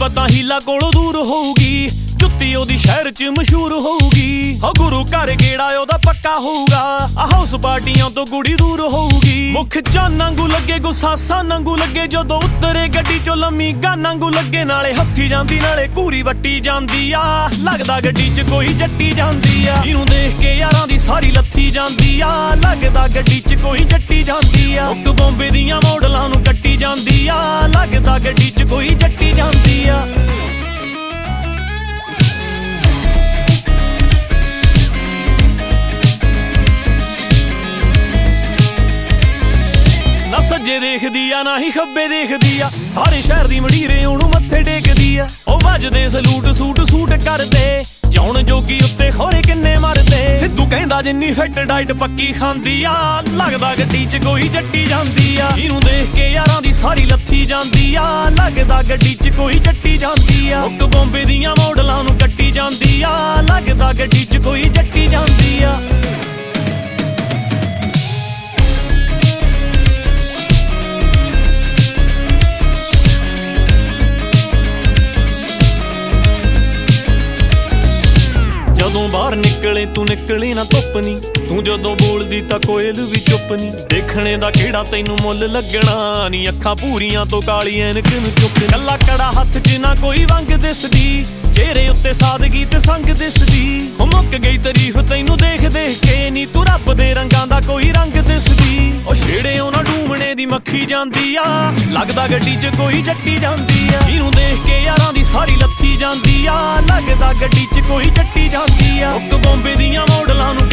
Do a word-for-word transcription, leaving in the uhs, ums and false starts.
ਤਾਂ ਹੀਲਾ ਕੋਲੋਂ ਦੂਰ ਹੋਊਗੀ, ਜੁੱਤੀ ਉਹਦੀ ਸ਼ਹਿਰ ਚ ਮਸ਼ਹੂਰ ਹੋਊਗੀ। ਹੋ ਗੁਰੂ ਘਰ ਗੇੜਾ ਉਹਦਾ ਪੱਕਾ ਹੋਊਗਾ, ਆ ਹਾਊਸ ਪਾਰਟੀਆਂ ਤੋਂ ਕੁੜੀ ਦੂਰ ਹੋਊਗੀ। ਮੁੱਖ ਚਾਨੰਗੂ ਲੱਗੇ ਗੁੱਸਾ ਨੰਗੂ ਲੱਗੇ, ਜਦੋਂ ਉਤਰੇ ਗੱਡੀ ਚੋਂ ਲੰਮੀ ਗਾਨੰਗੂ ਲੱਗੇ। ਨਾਲੇ ਹੱਸੀ ਜਾਂਦੀ ਨਾਲੇ ਘੂਰੀ ਵੱਟੀ ਜਾਂਦੀ ਆ, ਲੱਗਦਾ ਗੱਡੀ ਚ ਕੋਈ ਜੱਟੀ ਜਾਂਦੀ ਆ। ਇਹਨੂੰ ਦੇਖ ਕੇ ਯਾਰਾਂ ਦੀ ਸਾਰੀ ਲੱਥੀ ਜਾਂਦੀ ਆ, ਲੱਗਦਾ ਗੱਡੀ ਚ ਕੋਈ ਜੱਟੀ ਜਾਂਦੀ ਆ। ਇੱਕ ਬੰਬੇ ਦੀਆਂ ਮੋਡਲਾਂ ਨੂੰ ਕੱਟੀ ਜਾਂਦੀ ਆ, ਲੱਗਦਾ ਗੱਡੀ ਚ ਕੋਈ ਜੱਟੀ ਜਾਂਦੀ ਆ। ਨਾ ਸੱਜੇ ਦੇਖਦੀ ਆ ਨਾ ਹੀ ਖੱਬੇ ਦੇਖਦੀ ਆ, ਸਾਰੇ ਸ਼ਹਿਰ ਦੀ ਮੰਡੀਰੇ ਉਹਨੂੰ ਮੱਥੇ ਟੇਕਦੀ ਆ। ਉਹ ਵੱਜਦੇ ਸਲੂਟ ਸੂਟ ਸੂਟ ਕਰਦੇ, ਜਾਉਣ ਜੋਗੀ ਉੱਤੇ ਖੋਰੇ ਕਿੰਨੇ ਮਰਦੇ। ਸਿੱਧੂ ਕਹਿੰਦਾ ਜਿੰਨੀ ਫਿੱਟ ਡਾਈਟ ਪੱਕੀ ਖਾਂਦੀ ਆ, ਲੱਗਦਾ ਗੱਡੀ ਚ ਕੋਈ ਜੱਟੀ ਜਾਂਦੀ ਆ। ਇਹਨੂੰ ਦੇਖ ਕੇ ਯਾਰਾਂ ਦੀ ਸਾਰੀ ਲੱਥੀ ਜਾਂਦੀ ਆ, ਲੱਗਦਾ ਗੱਡੀ ਚ ਕੋਈ ਜੱਟੀ ਜਾਂਦੀ ਆ। ਇੱਕ ਬੰਬੇ ਦੀਆਂ ਮੋਡਲਾਂ ਨੂੰ ਕੱਟੀ ਜਾਂਦੀ ਆ, ਲੱਗਦਾ ਗੱਡੀ ਚ ਕੋਈ ਜੱਟੀ ਜਾਂਦੀ ਆ। ਜਦੋਂ ਬਾਹਰ ਨਿਕਲੇ ਤੂੰ ਨਿਕਲੇ ਨਾ ਧੁੱਪ ਨੀ, ਤੂੰ ਜਦੋਂ ਬੋਲਦੀ ਤਾਂ ਕੋਇਲ ਵੀ ਚੁੱਪ ਨੀ। ਦੇਖਣੇ ਦਾ ਕਿਹੜਾ ਤੈਨੂੰ ਮੁੱਲ ਲੱਗਣਾ ਨੀ, ਅੱਖਾਂ ਪੂਰੀਆਂ ਤੋਂ ਕਾਲੀ ਐਨਕ ਨੂੰ ਚੁੱਕ। ਕੱਲਾ ਕੜਾ ਹੱਥ ਚ ਨਾ ਕੋਈ ਵੰਗ ਦਿਸਦੀ, ਚਿਹਰੇ ਉੱਤੇ ਸਾਦਗੀ ਤੇ ਸੰਗ ਦਿਸਦੀ। ਉਹ ਮੁੱਕ ਗਈ ਤਾਰੀਫ ਤੈਨੂੰ ਦੇਖ ਦੇਖ ਕੇ ਨੀ, ਤੂੰ ਰੱਬ ਦੇ ਰੰਗਾਂ ਦਾ ਕੋਈ ਰੰਗ ਦਿਸਦੀ। ਉਹ ਛੇੜੇ ਉਹਨਾਂ ਡੂਮਣੇ ਦੀ ਮੱਖੀ ਜਾਂਦੀ ਆ, ਲੱਗਦਾ ਗੱਡੀ ਚ ਕੋਈ ਜੱਟੀ ਜਾਂਦੀ ਆ। ਇਹਨੂੰ ਦੇਖ ਕੇ ਯਾਰਾਂ ਦੀ ਸਾਰੀ ਲੱਥੀ ਜਾਂਦੀ ਆ, ਲੱਗਦਾ ਗੱਡੀ ਚ ਕੋਈ ਜੱਟੀ ਜਾਂਦੀ ਆ। ਇੱਕ ਬੰਬੇ ਦੀਆਂ ਮੋਡਲਾਂ ਨੂੰ